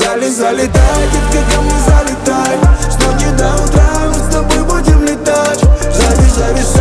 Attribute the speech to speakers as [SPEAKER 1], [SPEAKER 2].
[SPEAKER 1] Залетай, детка, ко мне залетай. С ночи до утра мы с тобой будем летать. Завис,